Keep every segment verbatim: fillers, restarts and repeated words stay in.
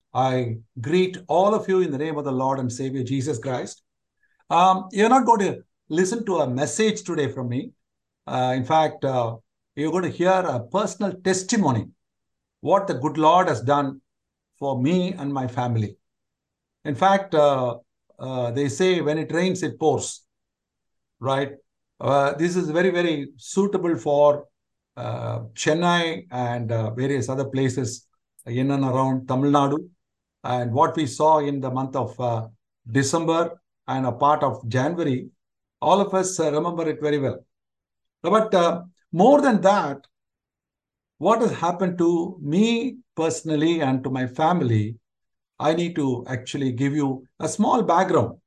I greet all of you in the name of the Lord and Savior Jesus Christ. Um, you're not going to listen to a message today from me. Uh, in fact, uh, you're going to hear a personal testimony, what the good Lord has done for me and my family. In fact, uh, uh, they say when it rains, it pours, right? Uh, this is very, very suitable for uh, Chennai and uh, various other places in and around Tamil Nadu. And what we saw in the month of uh, December and a part of January, all of us uh, remember it very well. But uh, more than that, what has happened to me personally and to my family, I need to actually give you a small background.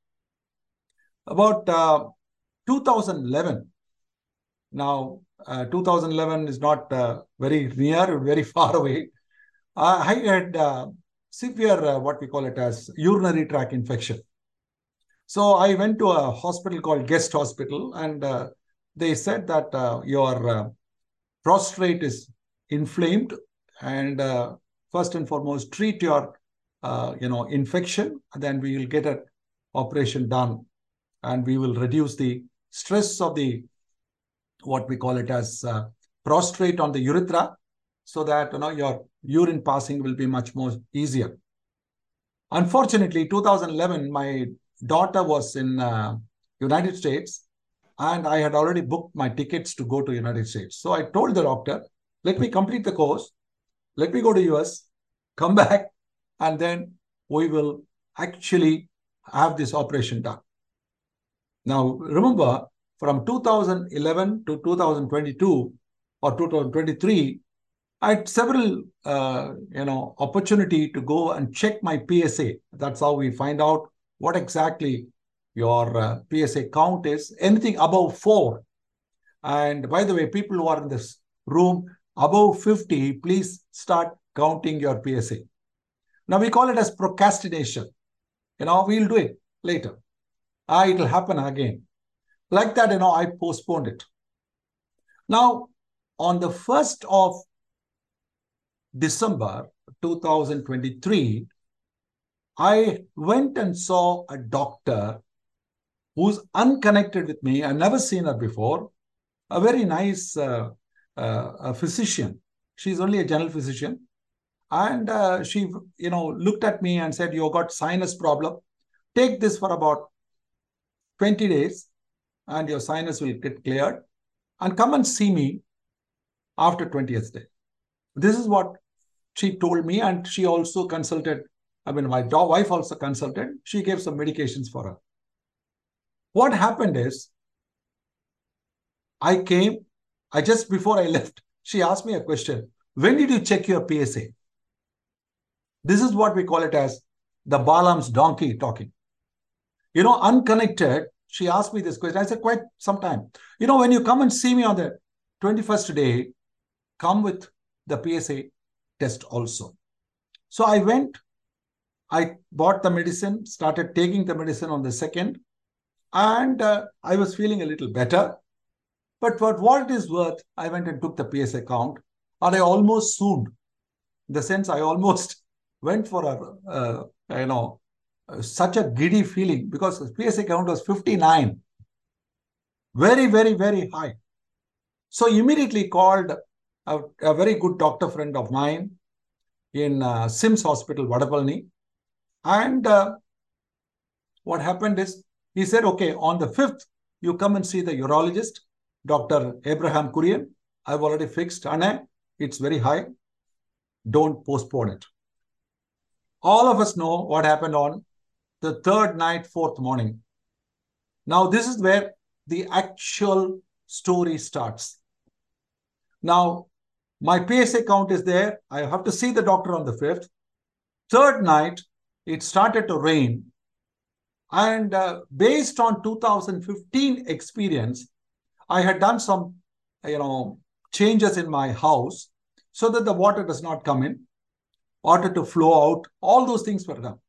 About uh, two thousand eleven, now uh, two thousand eleven is not uh, very near, very far away. Uh, I had uh, severe, uh, what we call it as urinary tract infection. So I went to a hospital called Guest Hospital, and uh, they said that uh, your uh, prostate is inflamed, and uh, first and foremost, treat your uh, you know infection, and then we will get an operation done, and we will reduce the stress of the what we call it as uh, prostate on the urethra, so that you know your urine passing will be much more easier. Unfortunately, two thousand eleven, my daughter was in uh, United States, and I had already booked my tickets to go to United States. So I told the doctor, let me complete the course, let me go to U S, come back, and then we will actually have this operation done. Now, remember, from two thousand eleven to two thousand twenty-two or two thousand twenty-three, I had several, uh, you know, opportunity to go and check my P S A. That's how we find out what exactly your uh, P S A count is. Anything above four. And by the way, people who are in this room above fifty, please start counting your P S A. Now we call it as procrastination. You know, we'll do it later. Ah, it'll happen again. Like that, you know, I postponed it. Now, on the first of December two thousand twenty-three, I went and saw a doctor who's unconnected with me. I've never seen her before. A very nice uh, uh, a physician. She's only a general physician. And uh, she, you know, looked at me and said, you've got sinus problem. Take this for about twenty days and your sinus will get cleared. And come and see me after twentieth day. This is what she told me, and she also consulted, I mean, my wife also consulted. She gave some medications for her. What happened is, I came, I just before I left, she asked me a question. When did you check your P S A? This is what we call it as the Balaam's donkey talking. You know, unconnected, she asked me this question. I said, quite some time. You know, when you come and see me on the twenty-first day, come with the P S A test also. So I went, I bought the medicine, started taking the medicine on the second, and uh, I was feeling a little better. But for what it is worth, I went and took the P S A count, and I almost swooned. In the sense, I almost went for a, uh, you know, uh, such a giddy feeling, because the P S A count was fifty-nine. Very, very, very high. So immediately called a, a very good doctor friend of mine in uh, Sims Hospital, Vadapalani. And uh, what happened is, he said, okay, on the fifth, you come and see the urologist, Doctor Abraham Kurian. I've already fixed, Anna, it's very high. Don't postpone it. All of us know what happened on the third night, fourth morning. Now, this is where the actual story starts. Now, my P S A count is there. I have to see the doctor on the fifth. Third night, it started to rain. And uh, based on two thousand fifteen experience, I had done some, you know, changes in my house so that the water does not come in, water to flow out. All those things were done.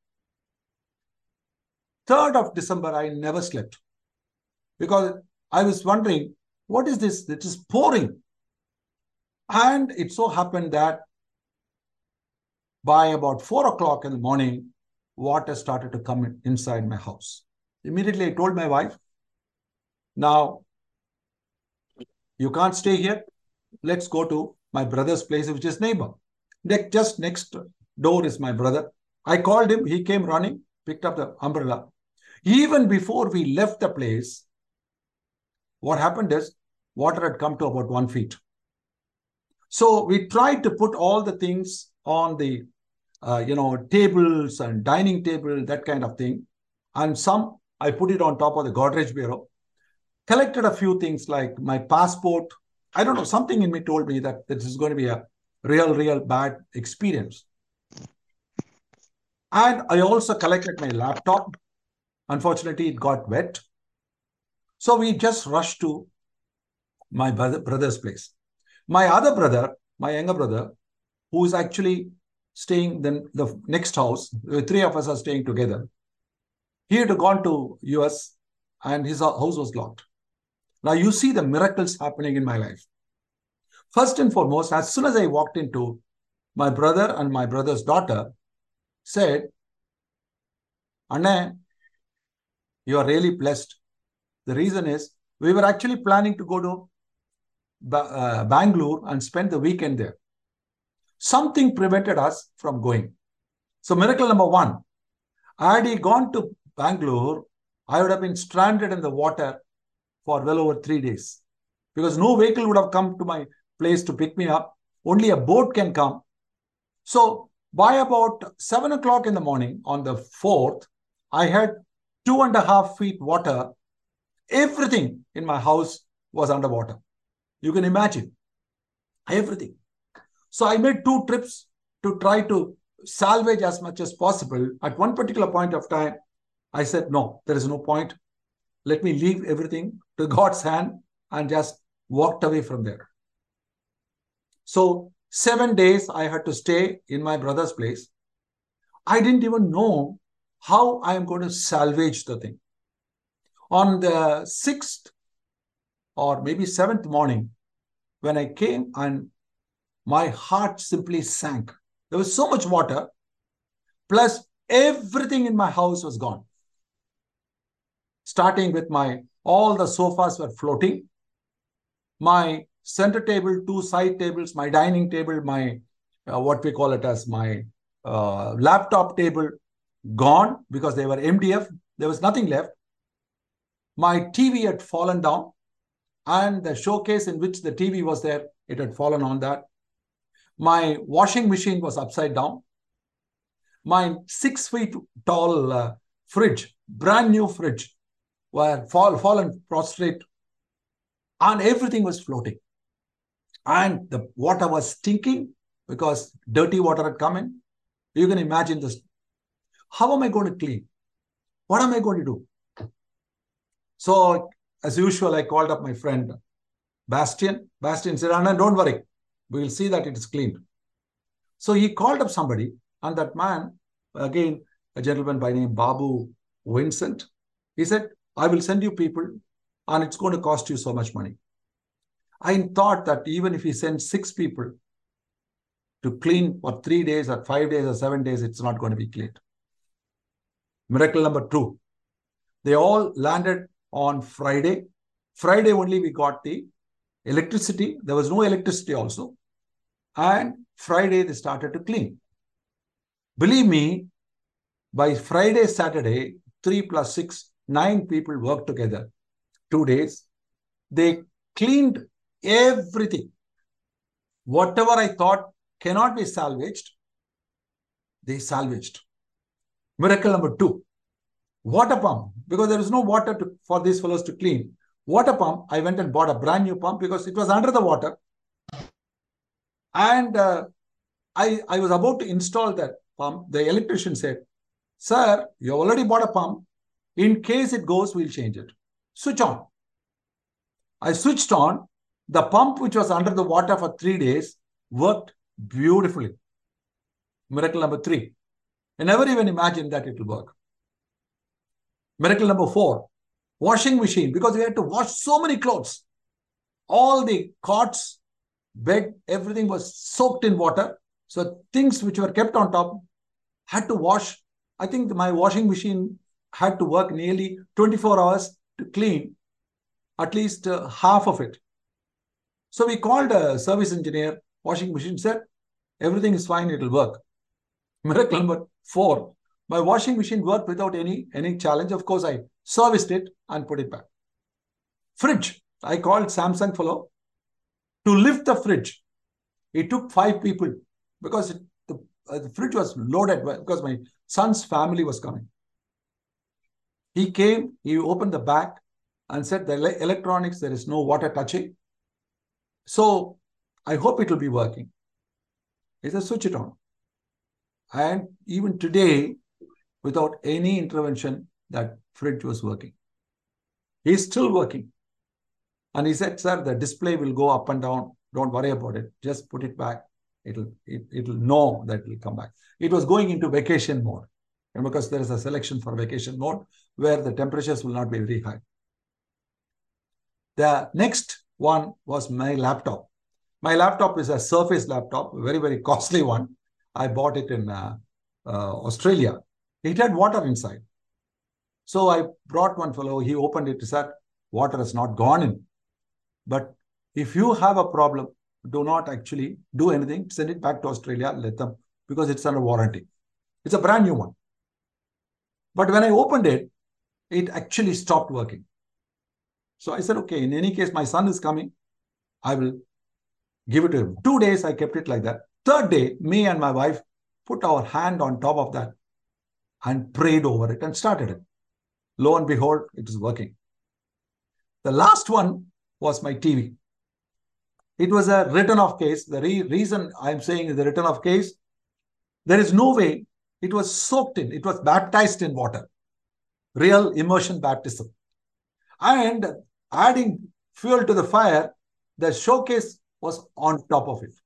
third of December, I never slept because I was wondering, what is this? It is pouring. And it so happened that By about four o'clock in the morning, water started to come in, inside my house. Immediately, I told my wife, now, you can't stay here. Let's go to my brother's place, which is neighbor. Just next door is my brother. I called him. He came running, picked up the umbrella. Even before we left the place, what happened is water had come to about one feet. So we tried to put all the things on the, uh, you know, tables and dining table, that kind of thing. And some, I put it on top of the Godrej bureau. Collected a few things like my passport. I don't know, something in me told me that this is going to be a real, real bad experience. And I also collected my laptop. Unfortunately, it got wet. So we just rushed to my brother, brother's place. My other brother, my younger brother, who is actually staying in the next house, the three of us are staying together. He had gone to U S and his house was locked. Now you see the miracles happening in my life. First and foremost, as soon as I walked into, my brother and my brother's daughter said, Anna, you are really blessed. The reason is we were actually planning to go to ba uh, Bangalore and spend the weekend there. Something prevented us from going. So miracle number one, had he gone to Bangalore, I would have been stranded in the water for well over three days because no vehicle would have come to my place to pick me up. Only a boat can come. So by about seven o'clock in the morning on the fourth, I had two and a half feet water. Everything in my house was underwater. You can imagine everything. So I made two trips to try to salvage as much as possible. At one particular point of time, I said, no, there is no point. Let me leave everything to God's hand and just walked away from there. So seven days I had to stay in my brother's place. I didn't even know how I am going to salvage the thing. On the sixth or maybe seventh morning, when I came and my heart simply sank. There was so much water, plus everything in my house was gone. Starting with my, all the sofas were floating. My center table, two side tables, my dining table, my, uh, what we call it as my uh, laptop table, gone because they were M D F. There was nothing left. My T V had fallen down and the showcase in which the T V was there, it had fallen on that. My washing machine was upside down. My six feet tall uh, fridge, brand new fridge, were fall, fallen prostrate and everything was floating. And the water was stinking because dirty water had come in. You can imagine this. How am I going to clean? What am I going to do? So, as usual, I called up my friend, Bastian. Bastian said, Anna, don't worry. We will see that it is cleaned. So he called up somebody, and that man, again, a gentleman by name Babu Vincent, he said, I will send you people, and it's going to cost you so much money. I thought that even if he sends six people to clean for three days or five days or seven days, it's not going to be cleaned. Miracle number two. They all landed on Friday. Friday only we got the electricity. There was no electricity also. And Friday they started to clean. Believe me, by Friday, Saturday, three plus six, nine people worked together. Two days. They cleaned everything. Whatever I thought cannot be salvaged, they salvaged. Miracle number two. Water pump. Because there is no water to, for these fellows to clean. Water pump, I went and bought a brand new pump because it was under the water. And uh, I, I was about to install that pump. The electrician said, sir, you already bought a pump. In case it goes, we'll change it. Switch on. I switched on. The pump, which was under the water for three days, worked beautifully. Miracle number three. I never even imagined that it will work. Miracle number four. Washing machine. Because we had to wash so many clothes. All the cots, bed, everything was soaked in water. So things which were kept on top had to wash. I think my washing machine had to work nearly twenty-four hours to clean at least uh, half of it. So we called a service engineer, washing machine, said, everything is fine, it'll work. Miracle number four, my washing machine worked without any, any challenge. Of course, I serviced it and put it back. Fridge, I called Samsung fellow to lift the fridge. It took five people because it, the, uh, the fridge was loaded because my son's family was coming. He came, he opened the back and said, the electronics, there is no water touching. So I hope it will be working. He said, switch it on. And even today, without any intervention, that fridge was working. He's still working. And he said, sir, the display will go up and down. Don't worry about it. Just put it back. It'll, it, it'll know that it will come back. It was going into vacation mode. And because there is a selection for vacation mode where the temperatures will not be very high. The next one was my laptop. My laptop is a Surface laptop, a very, very costly one. I bought it in uh, uh, Australia. It had water inside. So I brought one fellow. He opened it. He said, water has not gone in. But if you have a problem, do not actually do anything. Send it back to Australia. Let them, because it's under warranty. It's a brand new one. But when I opened it, it actually stopped working. So I said, okay, in any case, my son is coming. I will give it to him. Two days, I kept it like that. Third day, me and my wife put our hand on top of that and prayed over it and started it. Lo and behold, it is working. The last one was my T V. It was a written off case. The re reason I'm saying is the written off case, there is no way. It was soaked in. It was baptized in water. Real immersion baptism. And adding fuel to the fire, the showcase was on top of it.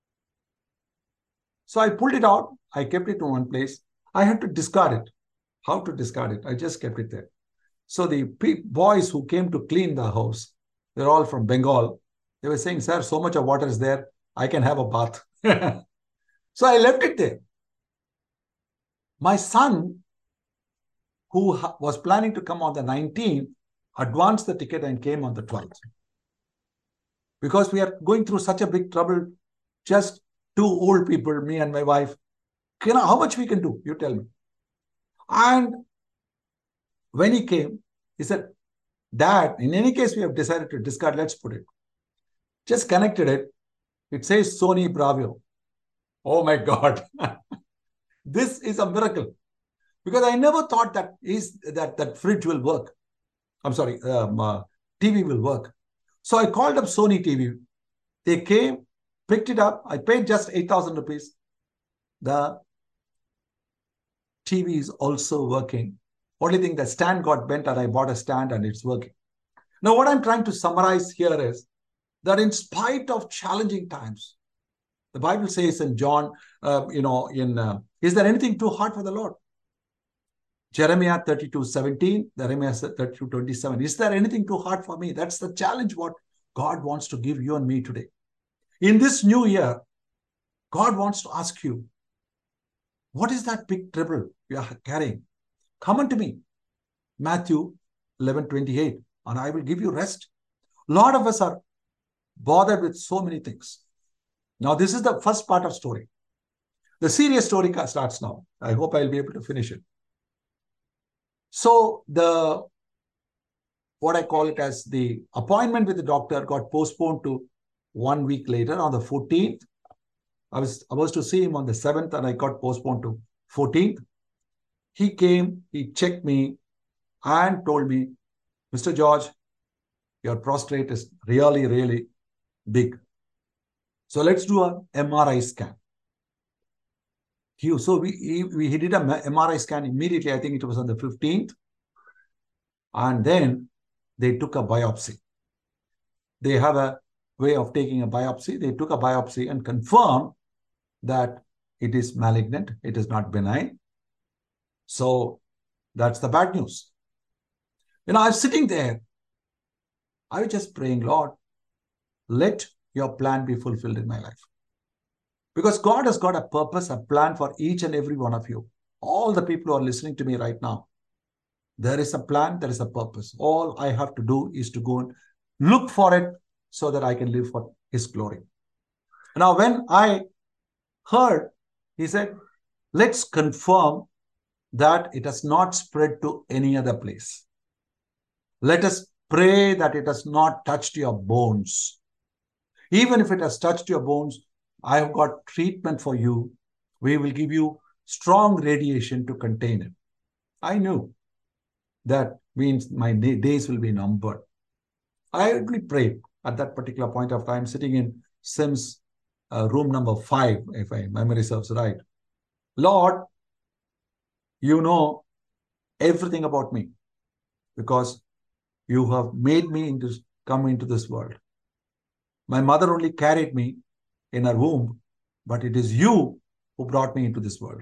So I pulled it out. I kept it in one place. I had to discard it. How to discard it? I just kept it there. So the boys who came to clean the house, they're all from Bengal. They were saying, sir, so much of water is there. I can have a bath. So I left it there. My son, who was planning to come on the nineteenth, advanced the ticket and came on the twelfth. Because we are going through such a big trouble, just two old people, me and my wife. You know, how much we can do? You tell me. And when he came, he said, Dad, in any case, we have decided to discard. Let's put it. Just connected it. It says Sony Bravio. Oh my God. This is a miracle. Because I never thought that is that, that fridge will work. I'm sorry, um, uh, T V will work. So I called up Sony T V. They came, picked it up. I paid just eight thousand rupees. The T V is also working. Only thing, the stand got bent and I bought a stand and it's working. Now, what I'm trying to summarize here is that in spite of challenging times, the Bible says in John, uh, you know, in uh, is there anything too hard for the Lord? Jeremiah thirty-two seventeen, Jeremiah thirty-two twenty-seven. Is there anything too hard for me? That's the challenge what God wants to give you and me today. In this new year, God wants to ask you, what is that big trouble you are carrying? Come unto me. Matthew eleven twenty-eight, and I will give you rest. A lot of us are bothered with so many things. Now, this is the first part of story. The serious story starts now. I hope I'll be able to finish it. So the, what I call it as the appointment with the doctor got postponed to one week later on the fourteenth. I was supposed to see him on the seventh and I got postponed to fourteenth. He came, he checked me and told me, Mister George, your prostate is really, really big. So let's do an M R I scan. He, so we, we, he did an M R I scan immediately. I think it was on the fifteenth. And then they took a biopsy. They have a way of taking a biopsy. They took a biopsy and confirmed that it is malignant. It is not benign. So that's the bad news. You know, I was sitting there. I was just praying, Lord, let your plan be fulfilled in my life. Because God has got a purpose, a plan for each and every one of you. All the people who are listening to me right now, there is a plan, there is a purpose. All I have to do is to go and look for it so that I can live for His glory. Now, when I heard, he said, let's confirm that it has not spread to any other place. Let us pray that it has not touched your bones. Even if it has touched your bones, I have got treatment for you. We will give you strong radiation to contain it. I knew that means my days will be numbered. I only prayed at that particular point of time, sitting in Sims uh, room number five, if my memory serves right. Lord, you know everything about me because you have made me into, come into this world. My mother only carried me in her womb, but it is you who brought me into this world.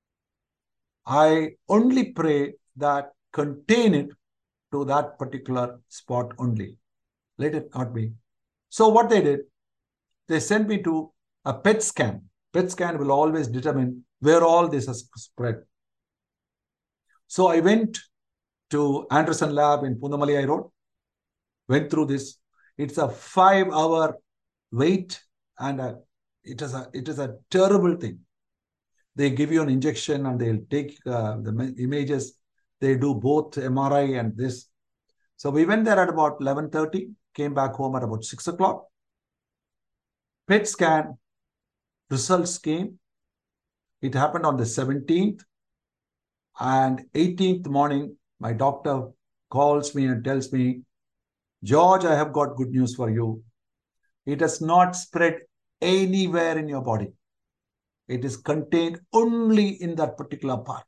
I only pray that contain it to that particular spot only. Let it not be. So what they did, they sent me to a P E T scan. P E T scan will always determine where all this has spread. So I went to Anderson Lab in Punamalai Road, went through this. It's a five-hour wait, and a, it is a it is a terrible thing. They give you an injection and they'll take uh, the images. They do both M R I and this. So we went there at about eleven thirty, came back home at about six o'clock. P E T scan results came. It happened on the seventeenth. And eighteenth morning, my doctor calls me and tells me, George, I have got good news for you. It has not spread anywhere in your body. It is contained only in that particular part.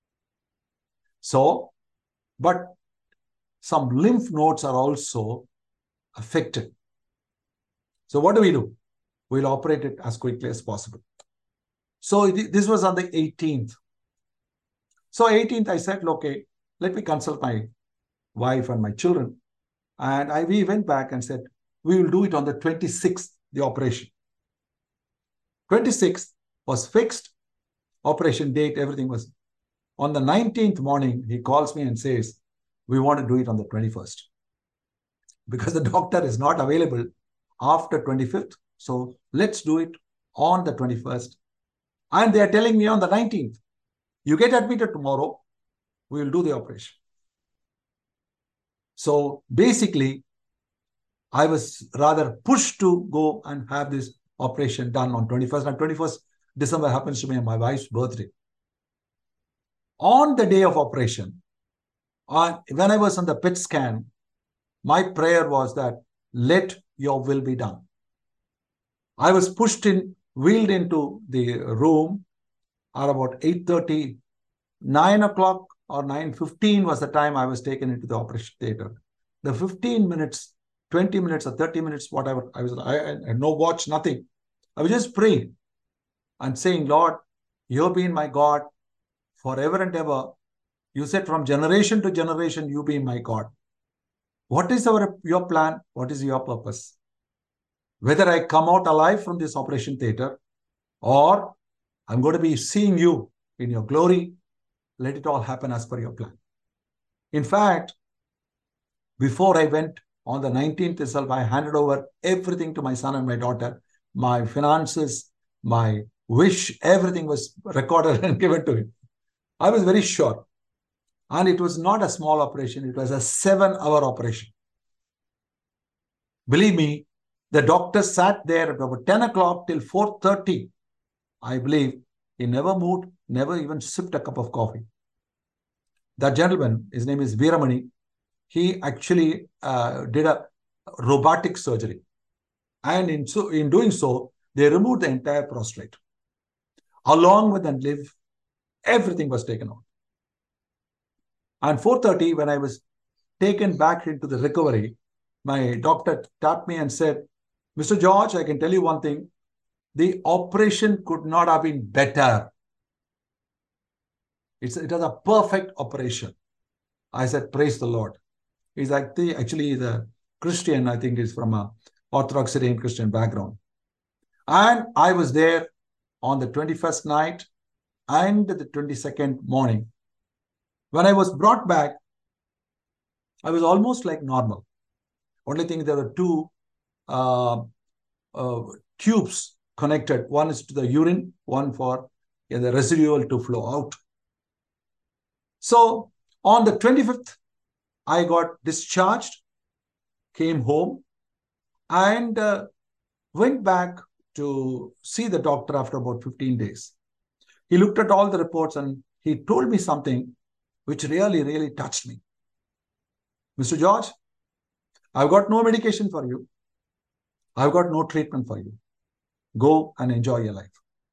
So, but some lymph nodes are also affected. So what do we do? We'll operate it as quickly as possible. So this was on the eighteenth. So eighteenth, I said, okay, let me consult my wife and my children. And I, we went back and said, we will do it on the twenty-sixth, the operation. twenty-sixth was fixed, operation date, everything was. On the nineteenth morning, he calls me and says, we want to do it on the twenty-first. Because the doctor is not available after twenty-fifth. So let's do it on the twenty-first. And they are telling me on the nineteenth, you get admitted tomorrow, we will do the operation. So basically, I was rather pushed to go and have this operation done on twenty-first. And twenty-first December happens to be my wife's birthday. On the day of operation, on, when I was on the P E T scan, my prayer was that let your will be done. I was pushed in, wheeled into the room at about eight thirty, nine o'clock or nine fifteen was the time I was taken into the operation theater. The fifteen minutes, twenty minutes or thirty minutes, whatever, I was, I, I had no watch, nothing. I was just praying and saying, Lord, you've been my God forever and ever. You said from generation to generation, you be my God. What is our, your plan? What is your purpose? Whether I come out alive from this operation theater or I'm going to be seeing you in your glory, let it all happen as per your plan. In fact, before I went on the nineteenth itself, I handed over everything to my son and my daughter. My finances, my wish, everything was recorded and given to him. I was very sure. And it was not a small operation. It was a seven-hour operation. Believe me, the doctor sat there at about ten o'clock till four thirty. I believe he never moved, never even sipped a cup of coffee. That gentleman, his name is Veeramani, he actually uh, did a robotic surgery. And in, so, in doing so, they removed the entire prostate. Along with the liver, everything was taken out. And four thirty, when I was taken back into the recovery, my doctor tapped me and said, Mister George, I can tell you one thing. The operation could not have been better. It's, it was a perfect operation. I said, praise the Lord. He's actually, actually the Christian, I think, is from a Orthodox Syrian Christian background. And I was there on the twenty-first night and the twenty-second morning. When I was brought back, I was almost like normal. Only thing, there were two uh, uh, tubes connected. One is to the urine, one for yeah, the residual to flow out. So on the twenty-fifth, I got discharged, came home, and uh, went back to see the doctor after about fifteen days. He looked at all the reports and he told me something which really, really touched me. Mister George, I've got no medication for you. I've got no treatment for you. Go and enjoy your life.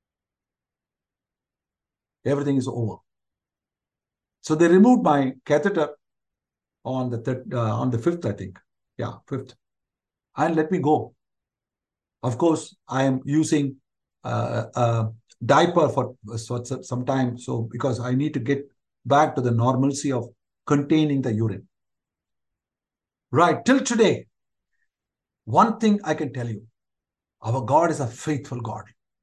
Everything is over. So they removed my catheter on the third, uh, on the fifth, I think. Yeah, fifth. And let me go. Of course, I am using uh, a diaper for some time. So because I need to get back to the normalcy of containing the urine. Right, till today, one thing I can tell you, our God is a faithful God.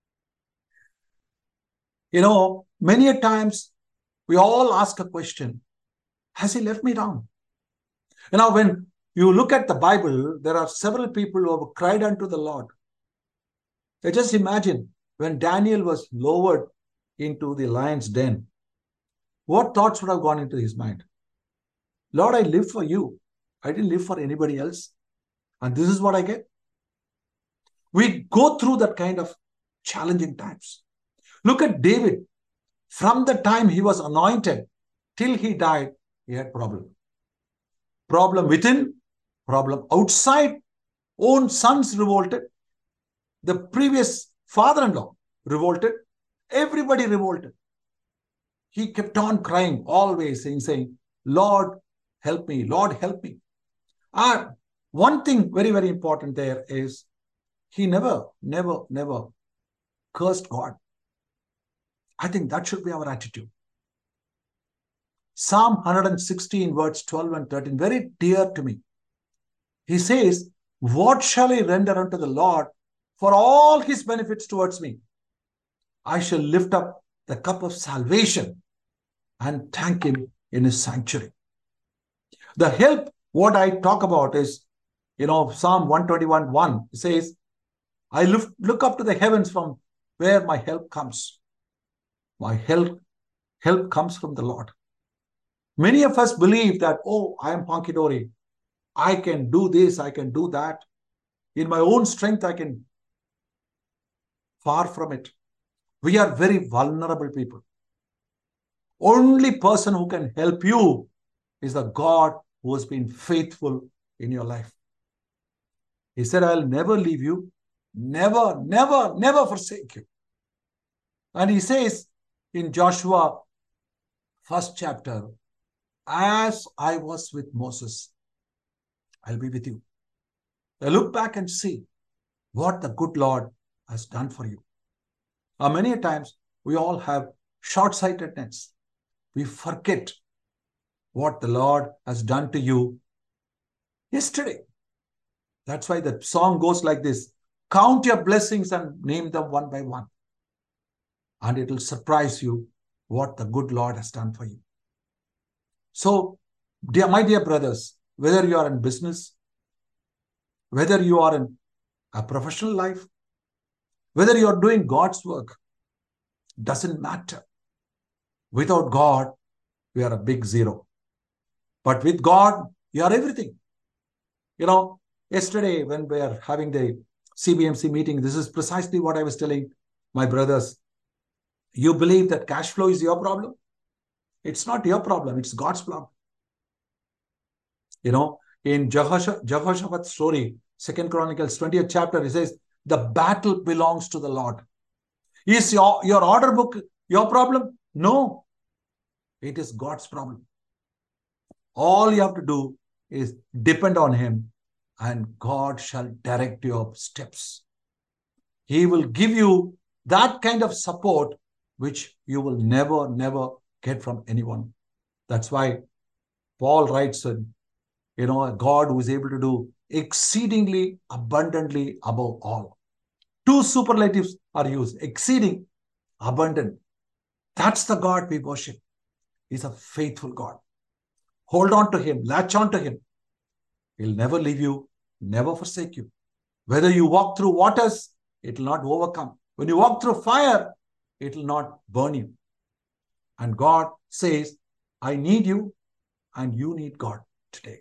You know, many a times we all ask a question, has he left me down? You know, when you look at the Bible, there are several people who have cried unto the Lord. You just imagine when Daniel was lowered into the lion's den, what thoughts would have gone into his mind? Lord, I live for you. I didn't live for anybody else. And this is what I get. We go through that kind of challenging times. Look at David. From the time he was anointed till he died, he had problem. Problem within, problem outside. Own sons revolted. The previous father-in-law revolted. Everybody revolted. He kept on crying, always saying, saying, Lord, help me. Lord, help me. And one thing very, very important there is he never, never, never cursed God. I think that should be our attitude. Psalm one sixteen, verse twelve and thirteen, very dear to me. He says, what shall I render unto the Lord for all his benefits towards me? I shall lift up the cup of salvation and thank him in his sanctuary. The help, what I talk about is, you know, Psalm one twenty-one, one, it says, I look, look up to the heavens from where my help comes. My help, help comes from the Lord. Many of us believe that, oh, I am Honky Dory. I can do this, I can do that. In my own strength, I can. Far from it. We are very vulnerable people. Only person who can help you is the God who has been faithful in your life. He said, I'll never leave you, never, never, never forsake you. And he says in Joshua, first chapter, as I was with Moses, I'll be with you. Now look back and see what the good Lord has done for you. Now, many times we all have short-sightedness. We forget what the Lord has done to you yesterday. That's why the song goes like this. Count your blessings and name them one by one. And it will surprise you what the good Lord has done for you. So, dear, my dear brothers, whether you are in business, whether you are in a professional life, whether you are doing God's work, doesn't matter. Without God, we are a big zero. But with God, you are everything. You know, yesterday when we are having the C B M C meeting, this is precisely what I was telling my brothers. You believe that cash flow is your problem? It's not your problem. It's God's problem. You know, in Jehoshaphat's story, Second Chronicles twentieth chapter, it says, the battle belongs to the Lord. Is your, your order book your problem? No. It is God's problem. All you have to do is depend on him and God shall direct your steps. He will give you that kind of support which you will never, never get from anyone. That's why Paul writes, you know, a God who is able to do exceedingly abundantly above all. Two superlatives are used, exceeding abundant. That's the God we worship. He's a faithful God. Hold on to him, latch on to him. He'll never leave you, never forsake you. Whether you walk through waters, it will not overcome. When you walk through fire, it will not burn you. And God says, I need you and you need God today.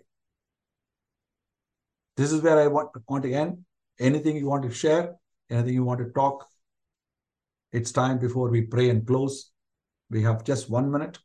This is where I want, want to end. Anything you want to share, anything you want to talk, it's time before we pray and close. We have just one minute.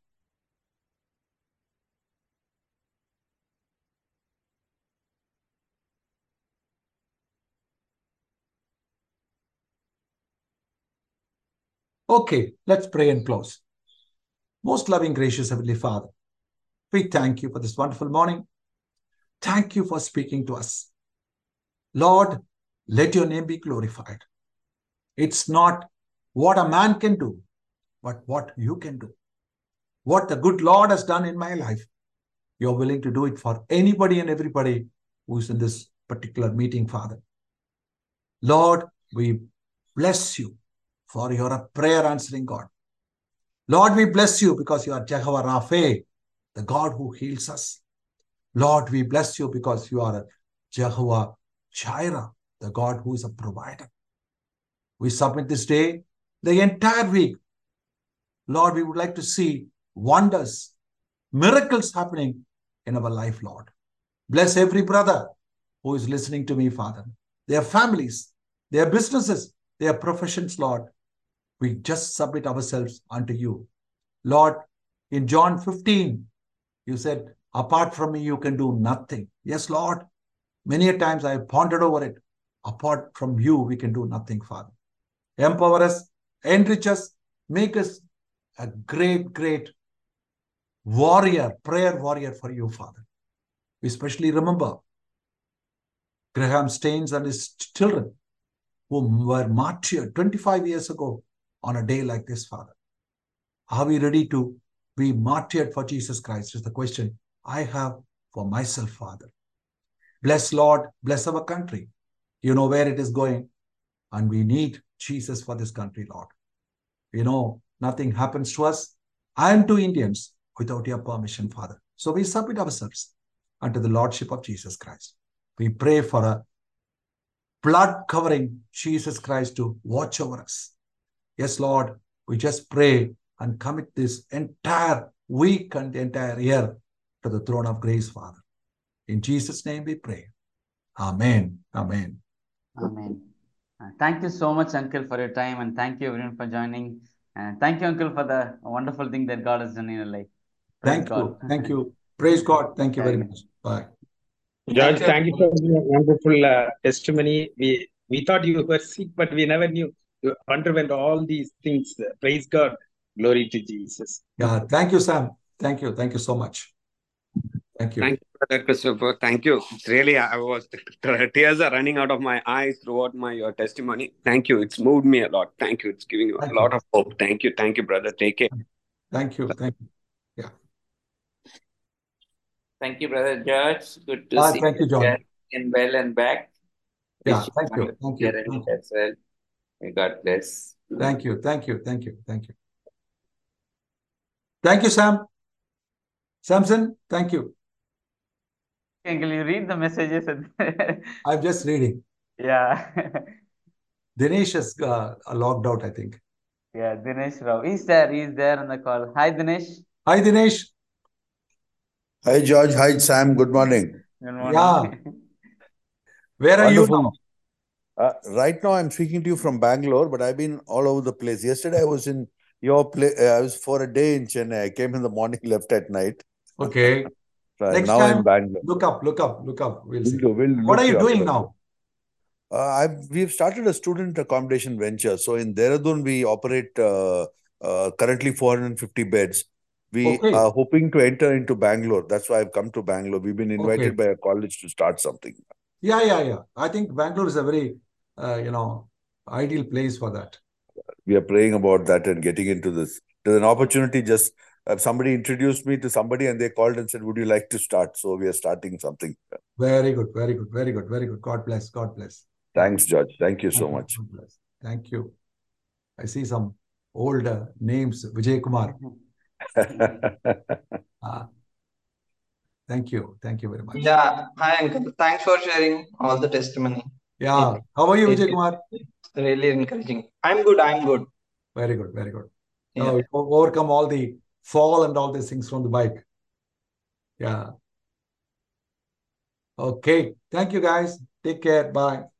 Okay, let's pray and close. Most loving, gracious Heavenly Father, we thank you for this wonderful morning. Thank you for speaking to us. Lord, let your name be glorified. It's not what a man can do, but what you can do. What the good Lord has done in my life, you're willing to do it for anybody and everybody who's in this particular meeting, Father. Lord, we bless you for you're a prayer answering God. Lord, we bless you because you are Jehovah Rapha, the God who heals us. Lord, we bless you because you are a Jehovah Jireh, the God who is a provider. We submit this day, the entire week. Lord, we would like to see wonders, miracles happening in our life, Lord. Bless every brother who is listening to me, Father. Their families, their businesses, their professions, Lord. We just submit ourselves unto you. Lord, in John fifteen, you said, apart from me, you can do nothing. Yes, Lord. Many a times I have pondered over it. Apart from you, we can do nothing, Father. Empower us, enrich us, make us a great, great warrior, prayer warrior for you, Father. We especially remember Graham Staines and his children who were martyred twenty-five years ago on a day like this, Father. Are we ready to be martyred for Jesus Christ? Is the question I have for myself, Father. Bless, Lord, bless our country. You know where it is going, and we need Jesus for this country, Lord. You know, nothing happens to us and to Indians without your permission, Father. So we submit ourselves unto the Lordship of Jesus Christ. We pray for a blood covering Jesus Christ to watch over us. Yes, Lord, we just pray and commit this entire week and the entire year to the throne of grace, Father. In Jesus' name we pray. Amen. Amen. Amen. Uh, thank you so much, Uncle, for your time, and thank you everyone for joining. And thank you, Uncle, for the wonderful thing that God has done in your life. Praise Thank God. you. Thank you. Praise God. Thank you very much. Bye. George, thank you for your wonderful uh, testimony. We we thought you were sick, but we never knew you underwent all these things. Praise God. Glory to Jesus. Yeah. Thank you, Sam. Thank you. Thank you so much. Thank you. Thank you, Brother Christopher. Thank you. It's really, I was, tears are running out of my eyes throughout my your testimony. Thank you. It's moved me a lot. Thank you. It's giving you Thank a you. lot of hope. Thank you. Thank you, brother. Take care. Thank you. Thank you. Yeah. Thank you, Brother George. Good to Ah, see thank you, John. in well and back. Yeah. Wish Thank you. wonderful Thank you. year Thank ahead as well. May God bless. Thank you. Thank you. Thank you. Thank you. Thank you, Sam. Samson, thank you. Uncle, you read the messages. I'm just reading. Yeah. Dinesh is uh, logged out, I think. Yeah, Dinesh Rao. He's there. He's there on the call. Hi, Dinesh. Hi, Dinesh. Hi, George. Hi, Sam. Good morning. Good morning. Yeah. Where are Wonderful. you now? Uh, right now, I'm speaking to you from Bangalore, but I've been all over the place. Yesterday, I was in your place. Uh, I was for a day in Chennai. I came in the morning, left at night. Okay. Uh, Next now time, I'm Bangalore. look up, look up, look up. We'll see. We'll, we'll What look are you you up, doing brother. now? Uh, I've, we've started a student accommodation venture. So in Dehradun, we operate uh, uh, currently four hundred fifty beds. We Okay. are hoping to enter into Bangalore. That's why I've come to Bangalore. We've been invited Okay. by a college to start something. Yeah, yeah, yeah. I think Bangalore is a very, uh, you know, ideal place for that. We are praying about that and getting into this. There's an opportunity. Just uh, somebody introduced me to somebody and they called and said, would you like to start? So we are starting something. Very good, very good, very good, very good. God bless, God bless. Thanks, George. Thank you so Thank you. much. God bless. Thank you. I see some old uh, names, Vijay Kumar. Uh, thank you. Thank you very much. Yeah, hi Uncle. Thanks for sharing all the testimony. Yeah. It, How are you, it, Vijay Kumar? it's really encouraging. I'm good. I'm good. Very good. Very good. Yeah. Oh, you overcome all the fall and all these things from the bike. Yeah. Okay. Thank you, guys. Take care. Bye.